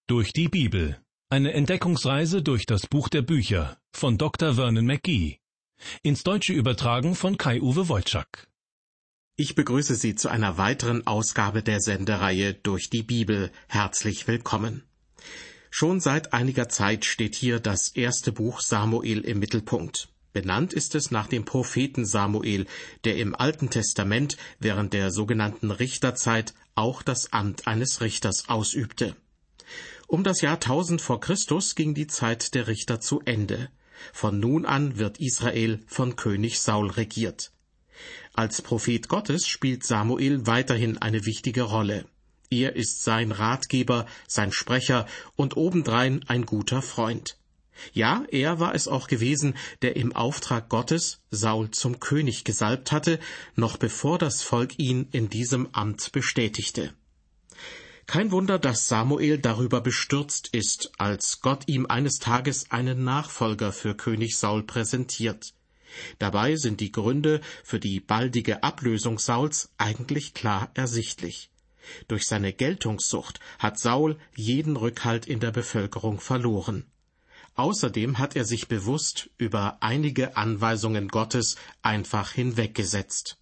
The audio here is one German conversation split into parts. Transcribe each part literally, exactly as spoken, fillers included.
Durch die Bibel. Eine Entdeckungsreise durch das Buch der Bücher von Doktor Vernon McGee. Ins Deutsche übertragen von Kai-Uwe Wojczak. Ich begrüße Sie zu einer weiteren Ausgabe der Sendereihe Durch die Bibel. Herzlich willkommen. Schon seit einiger Zeit steht hier das erste Buch Samuel im Mittelpunkt. Benannt ist es nach dem Propheten Samuel, der im Alten Testament während der sogenannten Richterzeit auch das Amt eines Richters ausübte. Um das Jahr tausend vor Christus ging die Zeit der Richter zu Ende. Von nun an wird Israel von König Saul regiert. Als Prophet Gottes spielt Samuel weiterhin eine wichtige Rolle. Er ist sein Ratgeber, sein Sprecher und obendrein ein guter Freund. Ja, er war es auch gewesen, der im Auftrag Gottes Saul zum König gesalbt hatte, noch bevor das Volk ihn in diesem Amt bestätigte. Kein Wunder, dass Samuel darüber bestürzt ist, als Gott ihm eines Tages einen Nachfolger für König Saul präsentiert. Dabei sind die Gründe für die baldige Ablösung Sauls eigentlich klar ersichtlich. Durch seine Geltungssucht hat Saul jeden Rückhalt in der Bevölkerung verloren. Außerdem hat er sich bewusst über einige Anweisungen Gottes einfach hinweggesetzt.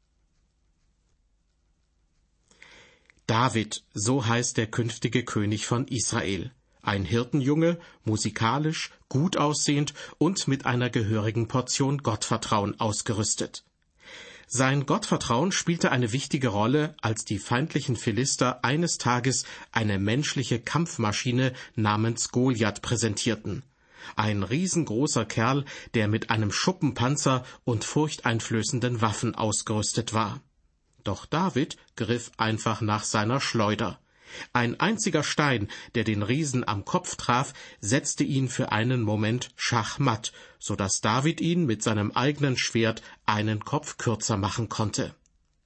David, so heißt der künftige König von Israel. Ein Hirtenjunge, musikalisch, gut aussehend und mit einer gehörigen Portion Gottvertrauen ausgerüstet. Sein Gottvertrauen spielte eine wichtige Rolle, als die feindlichen Philister eines Tages eine menschliche Kampfmaschine namens Goliath präsentierten. Ein riesengroßer Kerl, der mit einem Schuppenpanzer und furchteinflößenden Waffen ausgerüstet war. Doch David griff einfach nach seiner Schleuder. Ein einziger Stein, der den Riesen am Kopf traf, setzte ihn für einen Moment schachmatt, so dass David ihn mit seinem eigenen Schwert einen Kopf kürzer machen konnte.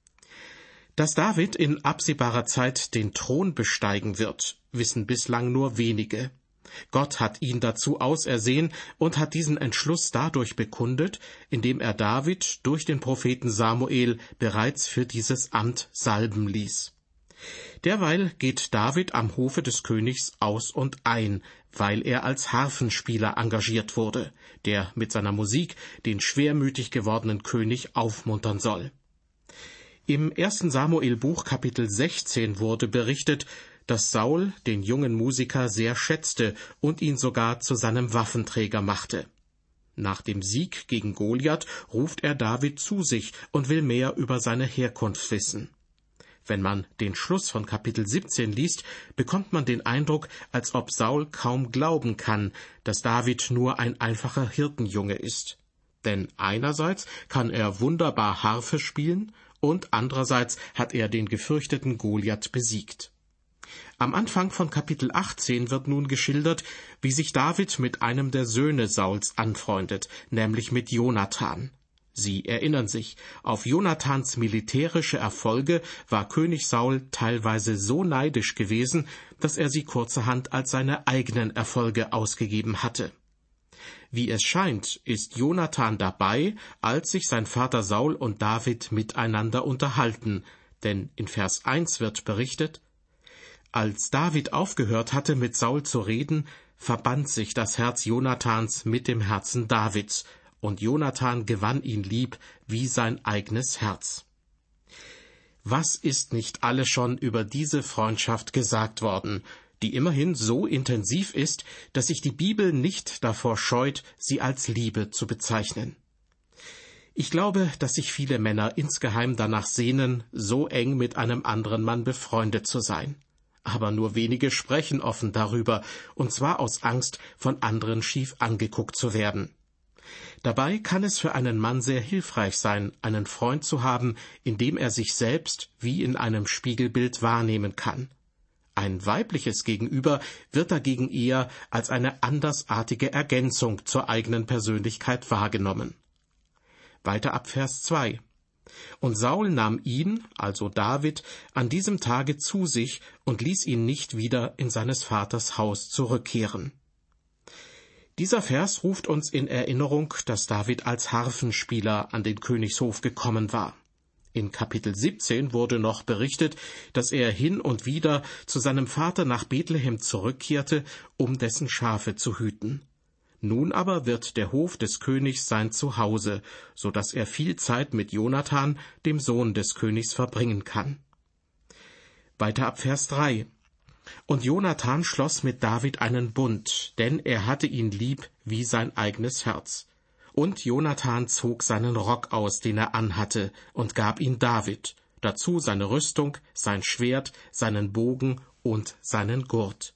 Dass David in absehbarer Zeit den Thron besteigen wird, wissen bislang nur wenige. Gott hat ihn dazu ausersehen und hat diesen Entschluss dadurch bekundet, indem er David durch den Propheten Samuel bereits für dieses Amt salben ließ. Derweil geht David am Hofe des Königs aus und ein, weil er als Harfenspieler engagiert wurde, der mit seiner Musik den schwermütig gewordenen König aufmuntern soll. Im ersten Samuel-Buch Kapitel sechzehn wurde berichtet, dass Saul den jungen Musiker sehr schätzte und ihn sogar zu seinem Waffenträger machte. Nach dem Sieg gegen Goliath ruft er David zu sich und will mehr über seine Herkunft wissen. Wenn man den Schluss von Kapitel siebzehn liest, bekommt man den Eindruck, als ob Saul kaum glauben kann, dass David nur ein einfacher Hirtenjunge ist. Denn einerseits kann er wunderbar Harfe spielen und andererseits hat er den gefürchteten Goliath besiegt. Am Anfang von Kapitel achtzehn wird nun geschildert, wie sich David mit einem der Söhne Sauls anfreundet, nämlich mit Jonathan. Sie erinnern sich, auf Jonathans militärische Erfolge war König Saul teilweise so neidisch gewesen, dass er sie kurzerhand als seine eigenen Erfolge ausgegeben hatte. Wie es scheint, ist Jonathan dabei, als sich sein Vater Saul und David miteinander unterhalten, denn in Vers eins wird berichtet: Als David aufgehört hatte, mit Saul zu reden, verband sich das Herz Jonathans mit dem Herzen Davids, und Jonathan gewann ihn lieb wie sein eigenes Herz. Was ist nicht alles schon über diese Freundschaft gesagt worden, die immerhin so intensiv ist, dass sich die Bibel nicht davor scheut, sie als Liebe zu bezeichnen. Ich glaube, dass sich viele Männer insgeheim danach sehnen, so eng mit einem anderen Mann befreundet zu sein. Aber nur wenige sprechen offen darüber, und zwar aus Angst, von anderen schief angeguckt zu werden. Dabei kann es für einen Mann sehr hilfreich sein, einen Freund zu haben, in dem er sich selbst wie in einem Spiegelbild wahrnehmen kann. Ein weibliches Gegenüber wird dagegen eher als eine andersartige Ergänzung zur eigenen Persönlichkeit wahrgenommen. Weiter ab Vers zwei. Und Saul nahm ihn, also David, an diesem Tage zu sich und ließ ihn nicht wieder in seines Vaters Haus zurückkehren. Dieser Vers ruft uns in Erinnerung, dass David als Harfenspieler an den Königshof gekommen war. In Kapitel siebzehn wurde noch berichtet, dass er hin und wieder zu seinem Vater nach Bethlehem zurückkehrte, um dessen Schafe zu hüten. Nun aber wird der Hof des Königs sein Zuhause, so dass er viel Zeit mit Jonathan, dem Sohn des Königs, verbringen kann. Weiter ab Vers drei. Und Jonathan schloss mit David einen Bund, denn er hatte ihn lieb wie sein eigenes Herz. Und Jonathan zog seinen Rock aus, den er anhatte, und gab ihn David, dazu seine Rüstung, sein Schwert, seinen Bogen und seinen Gurt.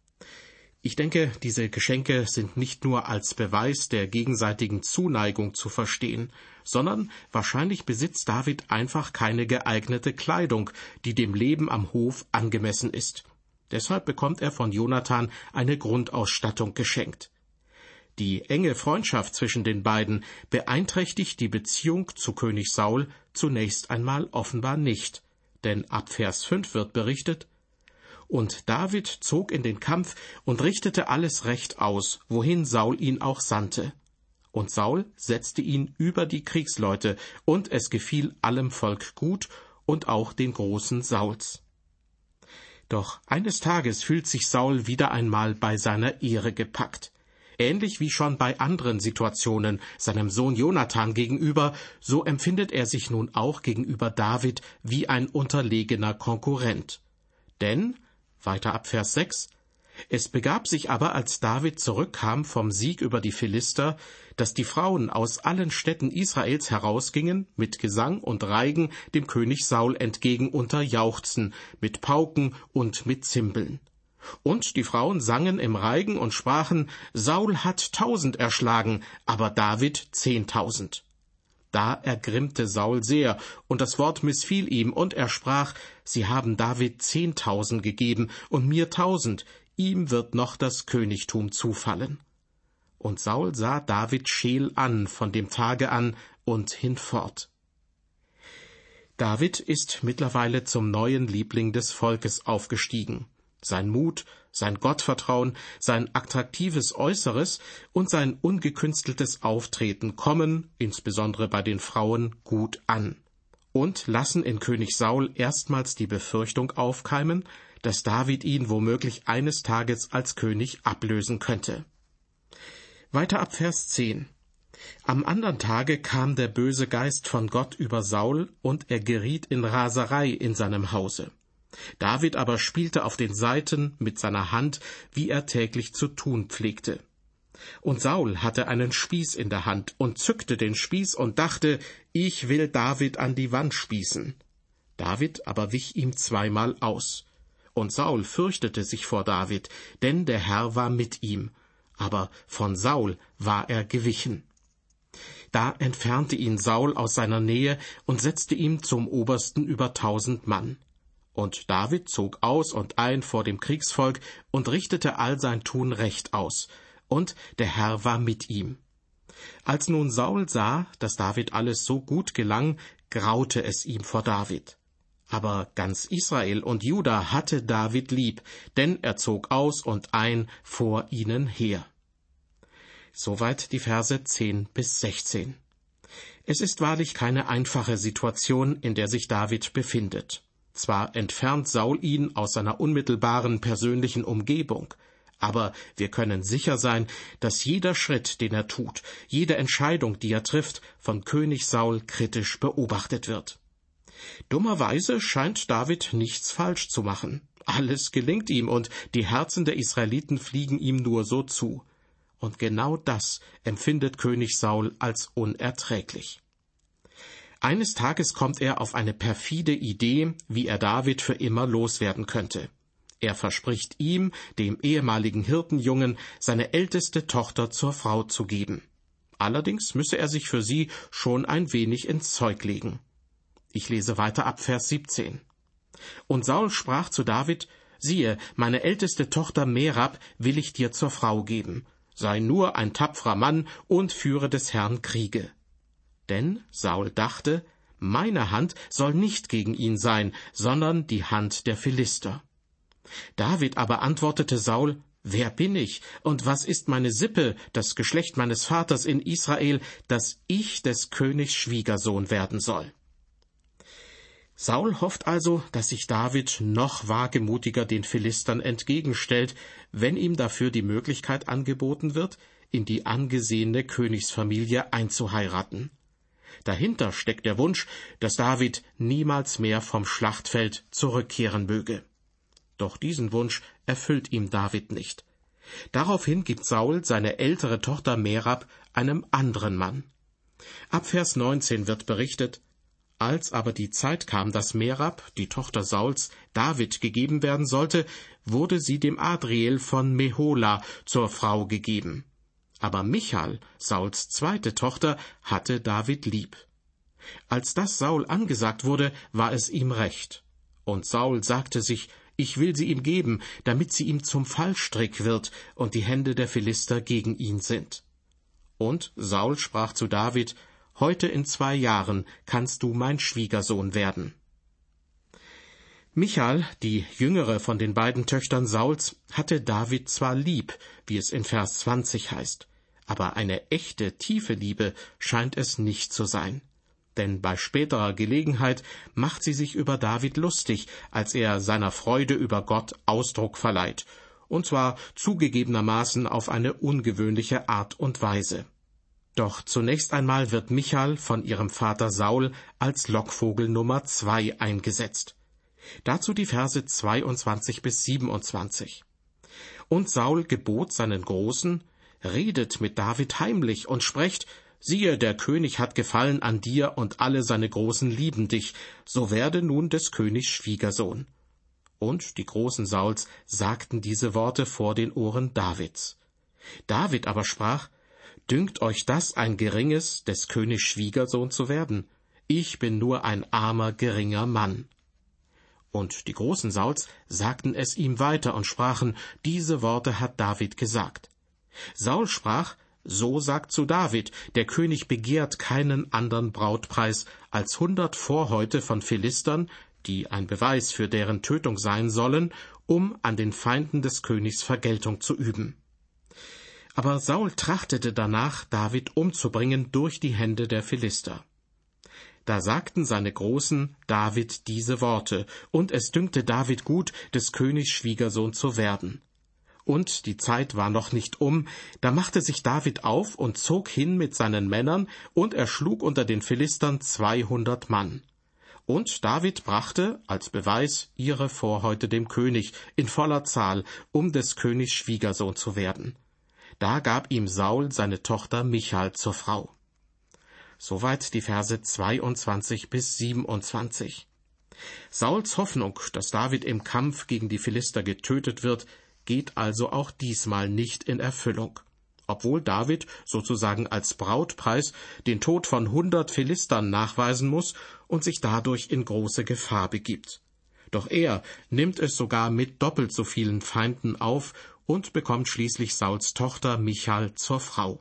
Ich denke, diese Geschenke sind nicht nur als Beweis der gegenseitigen Zuneigung zu verstehen, sondern wahrscheinlich besitzt David einfach keine geeignete Kleidung, die dem Leben am Hof angemessen ist. Deshalb bekommt er von Jonathan eine Grundausstattung geschenkt. Die enge Freundschaft zwischen den beiden beeinträchtigt die Beziehung zu König Saul zunächst einmal offenbar nicht, denn ab Vers fünf wird berichtet: Und David zog in den Kampf und richtete alles recht aus, wohin Saul ihn auch sandte. Und Saul setzte ihn über die Kriegsleute, und es gefiel allem Volk gut und auch den Großen Sauls. Doch eines Tages fühlt sich Saul wieder einmal bei seiner Ehre gepackt. Ähnlich wie schon bei anderen Situationen seinem Sohn Jonathan gegenüber, so empfindet er sich nun auch gegenüber David wie ein unterlegener Konkurrent. Denn, weiter ab Vers sechs, es begab sich aber, als David zurückkam vom Sieg über die Philister, dass die Frauen aus allen Städten Israels herausgingen, mit Gesang und Reigen dem König Saul entgegen unter Jauchzen, mit Pauken und mit Zimbeln. Und die Frauen sangen im Reigen und sprachen: Saul hat tausend erschlagen, aber David zehntausend. Da ergrimmte Saul sehr, und das Wort missfiel ihm, und er sprach: Sie haben David zehntausend gegeben und mir tausend, ihm wird noch das Königtum zufallen. Und Saul sah David scheel an von dem Tage an und hinfort. David ist mittlerweile zum neuen Liebling des Volkes aufgestiegen. Sein Mut, sein Gottvertrauen, sein attraktives Äußeres und sein ungekünsteltes Auftreten kommen, insbesondere bei den Frauen, gut an und lassen in König Saul erstmals die Befürchtung aufkeimen, dass David ihn womöglich eines Tages als König ablösen könnte. Weiter ab Vers zehn. Am andern Tage kam der böse Geist von Gott über Saul, und er geriet in Raserei in seinem Hause. David aber spielte auf den Saiten mit seiner Hand, wie er täglich zu tun pflegte. Und Saul hatte einen Spieß in der Hand und zückte den Spieß und dachte: Ich will David an die Wand spießen. David aber wich ihm zweimal aus. Und Saul fürchtete sich vor David, denn der Herr war mit ihm, aber von Saul war er gewichen. Da entfernte ihn Saul aus seiner Nähe und setzte ihn zum Obersten über tausend Mann. Und David zog aus und ein vor dem Kriegsvolk und richtete all sein Tun recht aus, und der Herr war mit ihm. Als nun Saul sah, dass David alles so gut gelang, graute es ihm vor David. Aber ganz Israel und Juda hatte David lieb, denn er zog aus und ein vor ihnen her. Soweit die Verse zehn bis sechzehn. Es ist wahrlich keine einfache Situation, in der sich David befindet. Zwar entfernt Saul ihn aus seiner unmittelbaren persönlichen Umgebung, aber wir können sicher sein, dass jeder Schritt, den er tut, jede Entscheidung, die er trifft, von König Saul kritisch beobachtet wird. Dummerweise scheint David nichts falsch zu machen. Alles gelingt ihm, und die Herzen der Israeliten fliegen ihm nur so zu. Und genau das empfindet König Saul als unerträglich. Eines Tages kommt er auf eine perfide Idee, wie er David für immer loswerden könnte. Er verspricht ihm, dem ehemaligen Hirtenjungen, seine älteste Tochter zur Frau zu geben. Allerdings müsse er sich für sie schon ein wenig ins Zeug legen. Ich lese weiter ab Vers siebzehn. Und Saul sprach zu David: Siehe, meine älteste Tochter Merab will ich dir zur Frau geben. Sei nur ein tapferer Mann und führe des Herrn Kriege. Denn Saul dachte, meine Hand soll nicht gegen ihn sein, sondern die Hand der Philister. David aber antwortete Saul: Wer bin ich, und was ist meine Sippe, das Geschlecht meines Vaters in Israel, dass ich des Königs Schwiegersohn werden soll? Saul hofft also, dass sich David noch wagemutiger den Philistern entgegenstellt, wenn ihm dafür die Möglichkeit angeboten wird, in die angesehene Königsfamilie einzuheiraten. Dahinter steckt der Wunsch, dass David niemals mehr vom Schlachtfeld zurückkehren möge. Doch diesen Wunsch erfüllt ihm David nicht. Daraufhin gibt Saul seine ältere Tochter Merab einem anderen Mann. Ab Vers neunzehn wird berichtet: Als aber die Zeit kam, dass Merab, die Tochter Sauls, David gegeben werden sollte, wurde sie dem Adriel von Mehola zur Frau gegeben. Aber Michal, Sauls zweite Tochter, hatte David lieb. Als das Saul angesagt wurde, war es ihm recht. Und Saul sagte sich, ich will sie ihm geben, damit sie ihm zum Fallstrick wird und die Hände der Philister gegen ihn sind. Und Saul sprach zu David, heute in zwei Jahren kannst du mein Schwiegersohn werden. Michal, die jüngere von den beiden Töchtern Sauls, hatte David zwar lieb, wie es in Vers zwanzig heißt, aber eine echte, tiefe Liebe scheint es nicht zu sein. Denn bei späterer Gelegenheit macht sie sich über David lustig, als er seiner Freude über Gott Ausdruck verleiht, und zwar zugegebenermaßen auf eine ungewöhnliche Art und Weise. Doch zunächst einmal wird Michal von ihrem Vater Saul als Lockvogel Nummer zwei eingesetzt. Dazu die Verse zweiundzwanzig bis siebenundzwanzig. Und Saul gebot seinen Großen, redet mit David heimlich und sprecht, siehe, der König hat Gefallen an dir und alle seine Großen lieben dich, so werde nun des Königs Schwiegersohn. Und die Großen Sauls sagten diese Worte vor den Ohren Davids. David aber sprach, dünkt euch das ein geringes, des Königs Schwiegersohn zu werden? Ich bin nur ein armer, geringer Mann. Und die Großen Sauls sagten es ihm weiter und sprachen, diese Worte hat David gesagt. Saul sprach, so sagt zu David, der König begehrt keinen anderen Brautpreis als hundert Vorhäute von Philistern, die ein Beweis für deren Tötung sein sollen, um an den Feinden des Königs Vergeltung zu üben. Aber Saul trachtete danach, David umzubringen durch die Hände der Philister. Da sagten seine Großen David diese Worte, und es dünkte David gut, des Königs Schwiegersohn zu werden. Und die Zeit war noch nicht um, da machte sich David auf und zog hin mit seinen Männern, und er schlug unter den Philistern zweihundert Mann. Und David brachte, als Beweis, ihre Vorhäute dem König, in voller Zahl, um des Königs Schwiegersohn zu werden. Da gab ihm Saul seine Tochter Michal zur Frau. Soweit die Verse zweiundzwanzig bis siebenundzwanzig. Sauls Hoffnung, dass David im Kampf gegen die Philister getötet wird, geht also auch diesmal nicht in Erfüllung. Obwohl David sozusagen als Brautpreis den Tod von hundert Philistern nachweisen muss und sich dadurch in große Gefahr begibt. Doch er nimmt es sogar mit doppelt so vielen Feinden auf und bekommt schließlich Sauls Tochter Michal zur Frau.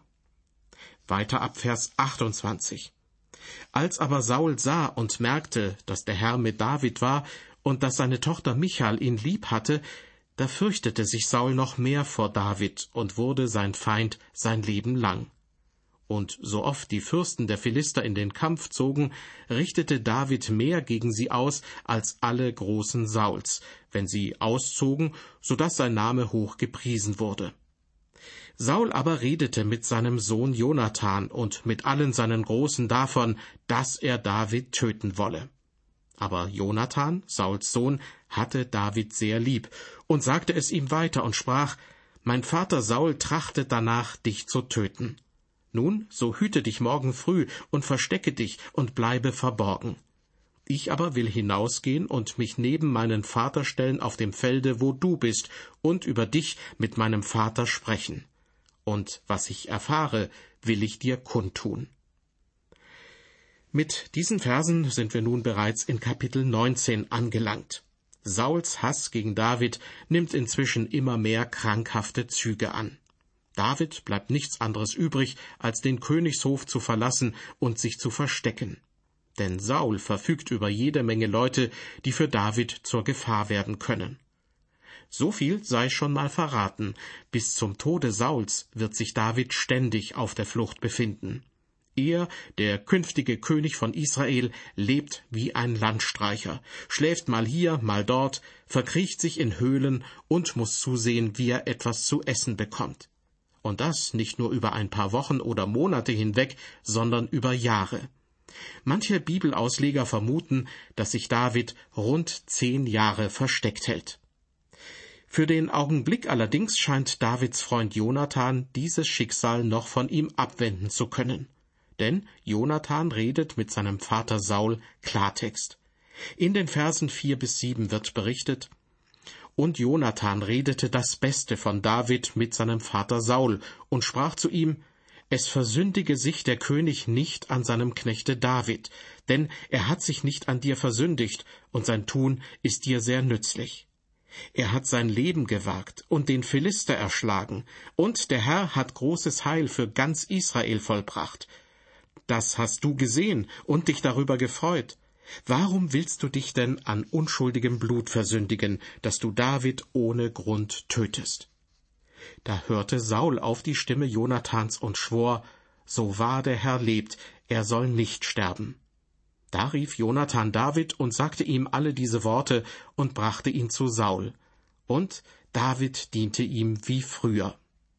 Weiter ab Vers achtundzwanzig. Als aber Saul sah und merkte, dass der Herr mit David war und dass seine Tochter Michal ihn lieb hatte, da fürchtete sich Saul noch mehr vor David und wurde sein Feind sein Leben lang. Und so oft die Fürsten der Philister in den Kampf zogen, richtete David mehr gegen sie aus als alle Großen Sauls, wenn sie auszogen, so dass sein Name hoch gepriesen wurde. Saul aber redete mit seinem Sohn Jonathan und mit allen seinen Großen davon, dass er David töten wolle. Aber Jonathan, Sauls Sohn, hatte David sehr lieb und sagte es ihm weiter und sprach, mein Vater Saul trachtet danach, dich zu töten. Nun, so hüte dich morgen früh und verstecke dich und bleibe verborgen. Ich aber will hinausgehen und mich neben meinen Vater stellen auf dem Felde, wo du bist, und über dich mit meinem Vater sprechen. Und was ich erfahre, will ich dir kundtun. Mit diesen Versen sind wir nun bereits in Kapitel neunzehn angelangt. Sauls Hass gegen David nimmt inzwischen immer mehr krankhafte Züge an. David bleibt nichts anderes übrig, als den Königshof zu verlassen und sich zu verstecken. Denn Saul verfügt über jede Menge Leute, die für David zur Gefahr werden können. So viel sei schon mal verraten, bis zum Tode Sauls wird sich David ständig auf der Flucht befinden. Er, der künftige König von Israel, lebt wie ein Landstreicher, schläft mal hier, mal dort, verkriecht sich in Höhlen und muss zusehen, wie er etwas zu essen bekommt. Und das nicht nur über ein paar Wochen oder Monate hinweg, sondern über Jahre. Manche Bibelausleger vermuten, dass sich David rund zehn Jahre versteckt hält. Für den Augenblick allerdings scheint Davids Freund Jonathan dieses Schicksal noch von ihm abwenden zu können. Denn Jonathan redet mit seinem Vater Saul Klartext. In den Versen vier bis sieben wird berichtet: Und Jonathan redete das Beste von David mit seinem Vater Saul und sprach zu ihm: Es versündige sich der König nicht an seinem Knechte David, denn er hat sich nicht an dir versündigt, und sein Tun ist dir sehr nützlich. Er hat sein Leben gewagt und den Philister erschlagen, und der Herr hat großes Heil für ganz Israel vollbracht. Das hast du gesehen und dich darüber gefreut. Warum willst du dich denn an unschuldigem Blut versündigen, dass du David ohne Grund tötest? Da hörte Saul auf die Stimme Jonathans und schwor: So wahr der Herr lebt, er soll nicht sterben. Da rief Jonathan David und sagte ihm alle diese Worte und brachte ihn zu Saul. Und David diente ihm wie früher.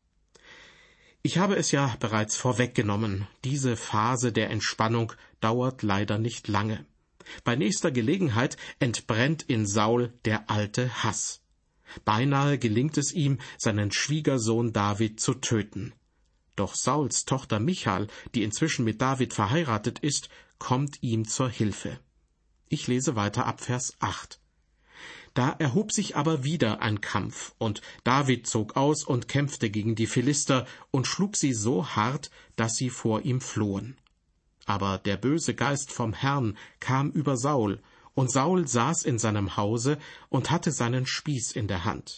Ich habe es ja bereits vorweggenommen, diese Phase der Entspannung dauert leider nicht lange. Bei nächster Gelegenheit entbrennt in Saul der alte Hass. Beinahe gelingt es ihm, seinen Schwiegersohn David zu töten. Doch Sauls Tochter Michal, die inzwischen mit David verheiratet ist, kommt ihm zur Hilfe. Ich lese weiter ab Vers acht. Da erhob sich aber wieder ein Kampf, und David zog aus und kämpfte gegen die Philister und schlug sie so hart, dass sie vor ihm flohen. Aber der böse Geist vom Herrn kam über Saul, und Saul saß in seinem Hause und hatte seinen Spieß in der Hand.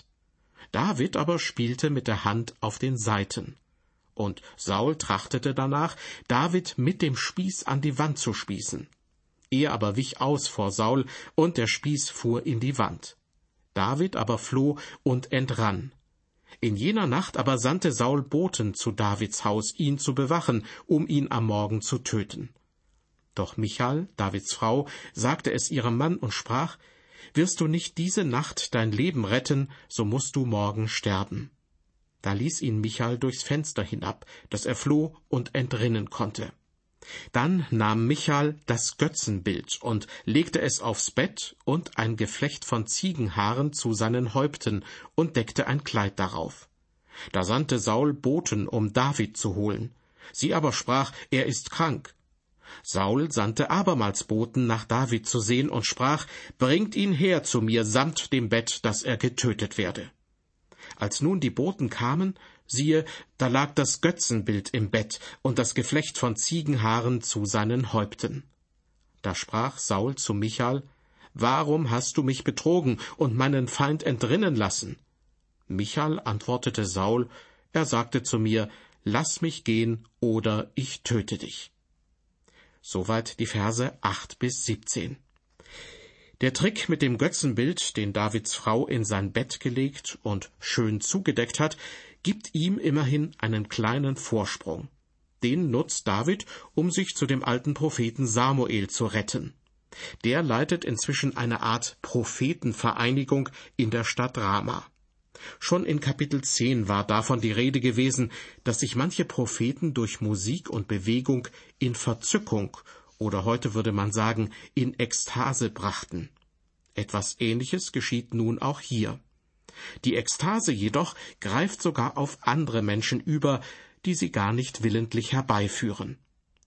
David aber spielte mit der Hand auf den Saiten. Und Saul trachtete danach, David mit dem Spieß an die Wand zu spießen. Er aber wich aus vor Saul, und der Spieß fuhr in die Wand. David aber floh und entrann. In jener Nacht aber sandte Saul Boten zu Davids Haus, ihn zu bewachen, um ihn am Morgen zu töten. Doch Michal, Davids Frau, sagte es ihrem Mann und sprach: Wirst du nicht diese Nacht dein Leben retten, so musst du morgen sterben. Da ließ ihn Michal durchs Fenster hinab, dass er floh und entrinnen konnte. Dann nahm Michal das Götzenbild und legte es aufs Bett und ein Geflecht von Ziegenhaaren zu seinen Häupten und deckte ein Kleid darauf. Da sandte Saul Boten, um David zu holen. Sie aber sprach, er ist krank. Saul sandte abermals Boten, nach David zu sehen, und sprach: Bringt ihn her zu mir samt dem Bett, dass er getötet werde. Als nun die Boten kamen, siehe, da lag das Götzenbild im Bett und das Geflecht von Ziegenhaaren zu seinen Häupten. Da sprach Saul zu Michal: Warum hast du mich betrogen und meinen Feind entrinnen lassen? Michal antwortete Saul: Er sagte zu mir: Lass mich gehen, oder ich töte dich. Soweit die Verse acht bis siebzehn. Der Trick mit dem Götzenbild, den Davids Frau in sein Bett gelegt und schön zugedeckt hat, gibt ihm immerhin einen kleinen Vorsprung. Den nutzt David, um sich zu dem alten Propheten Samuel zu retten. Der leitet inzwischen eine Art Prophetenvereinigung in der Stadt Rama. Schon in Kapitel zehn war davon die Rede gewesen, dass sich manche Propheten durch Musik und Bewegung in Verzückung oder heute würde man sagen in Ekstase brachten. Etwas Ähnliches geschieht nun auch hier. Die Ekstase jedoch greift sogar auf andere Menschen über, die sie gar nicht willentlich herbeiführen.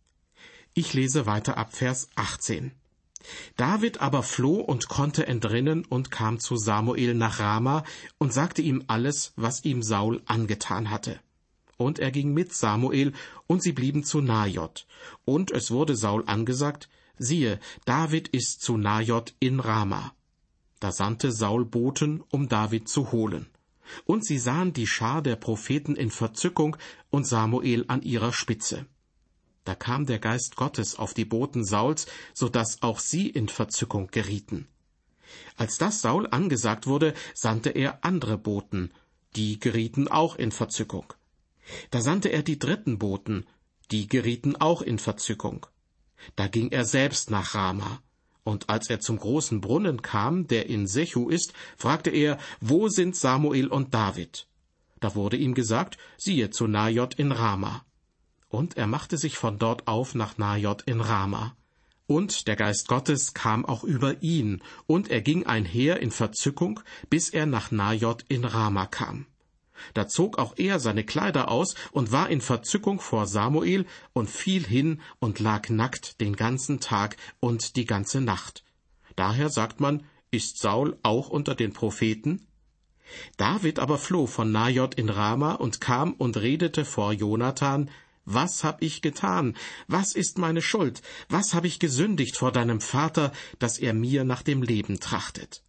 Ich lese weiter ab Vers achtzehn. David aber floh und konnte entrinnen und kam zu Samuel nach Rama und sagte ihm alles, was ihm Saul angetan hatte. Und er ging mit Samuel, und sie blieben zu Najot. Und es wurde Saul angesagt: Siehe, David ist zu Najot in Rama. Da sandte Saul Boten, um David zu holen. Und sie sahen die Schar der Propheten in Verzückung und Samuel an ihrer Spitze. Da kam der Geist Gottes auf die Boten Sauls, so dass auch sie in Verzückung gerieten. Als das Saul angesagt wurde, sandte er andere Boten, die gerieten auch in Verzückung. Da sandte er die dritten Boten, Die gerieten auch in Verzückung. Da ging er selbst nach Rama. Und als er zum großen Brunnen kam, der in Sechu ist, fragte er, wo sind Samuel und David? Da wurde ihm gesagt, siehe zu Najot in Rama. Und er machte sich von dort auf nach Najot in Rama. Und der Geist Gottes kam auch über ihn, und er ging einher in Verzückung, bis er nach Najot in Rama kam. Da zog auch er seine Kleider aus und war in Verzückung vor Samuel und fiel hin und lag nackt den ganzen Tag und die ganze Nacht. Daher sagt man, ist Saul auch unter den Propheten? David aber floh von Najot in Rama und kam und redete vor Jonathan, was hab ich getan? Was ist meine Schuld? Was hab ich gesündigt vor deinem Vater, dass er mir nach dem Leben trachtet?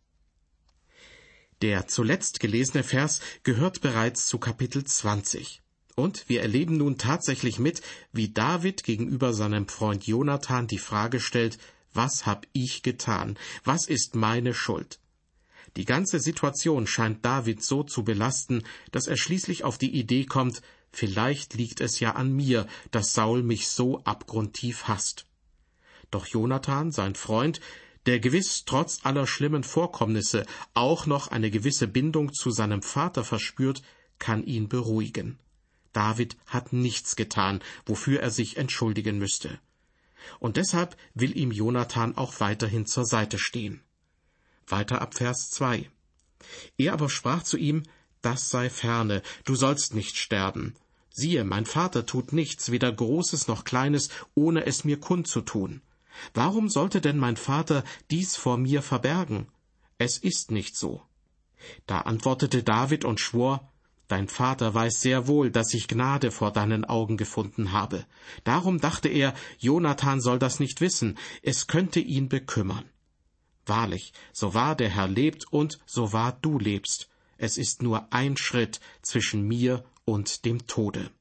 Der zuletzt gelesene Vers gehört bereits zu Kapitel zwanzig. Und wir erleben nun tatsächlich mit, wie David gegenüber seinem Freund Jonathan die Frage stellt, was hab ich getan? Was ist meine Schuld? Die ganze Situation scheint David so zu belasten, dass er schließlich auf die Idee kommt, vielleicht liegt es ja an mir, dass Saul mich so abgrundtief hasst. Doch Jonathan, sein Freund, der gewiss trotz aller schlimmen Vorkommnisse auch noch eine gewisse Bindung zu seinem Vater verspürt, kann ihn beruhigen. David hat nichts getan, wofür er sich entschuldigen müsste. Und deshalb will ihm Jonathan auch weiterhin zur Seite stehen. Weiter ab Vers zwei. Er aber sprach zu ihm, das sei ferne, du sollst nicht sterben. Siehe, mein Vater tut nichts, weder Großes noch Kleines, ohne es mir kundzutun. Warum sollte denn mein Vater dies vor mir verbergen? Es ist nicht so. Da antwortete David und schwor, dein Vater weiß sehr wohl, dass ich Gnade vor deinen Augen gefunden habe. Darum dachte er, Jonathan soll das nicht wissen, es könnte ihn bekümmern. Wahrlich, so wahr der Herr lebt und so wahr du lebst, es ist nur ein Schritt zwischen mir und dem Tode.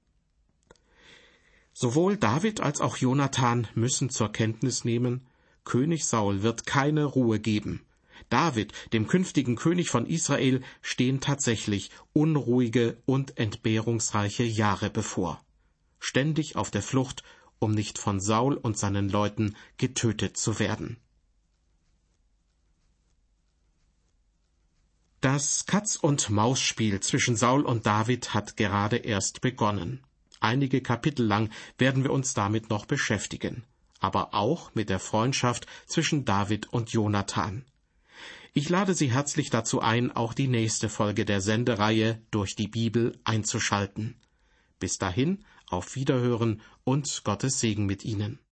Sowohl David als auch Jonathan müssen zur Kenntnis nehmen, König Saul wird keine Ruhe geben. David, dem künftigen König von Israel, stehen tatsächlich unruhige und entbehrungsreiche Jahre bevor. Ständig auf der Flucht, um nicht von Saul und seinen Leuten getötet zu werden. Das Katz-und-Maus-Spiel zwischen Saul und David hat gerade erst begonnen. Einige Kapitel lang werden wir uns damit noch beschäftigen, aber auch mit der Freundschaft zwischen David und Jonathan. Ich lade Sie herzlich dazu ein, auch die nächste Folge der Sendereihe Durch die Bibel einzuschalten. Bis dahin, auf Wiederhören und Gottes Segen mit Ihnen.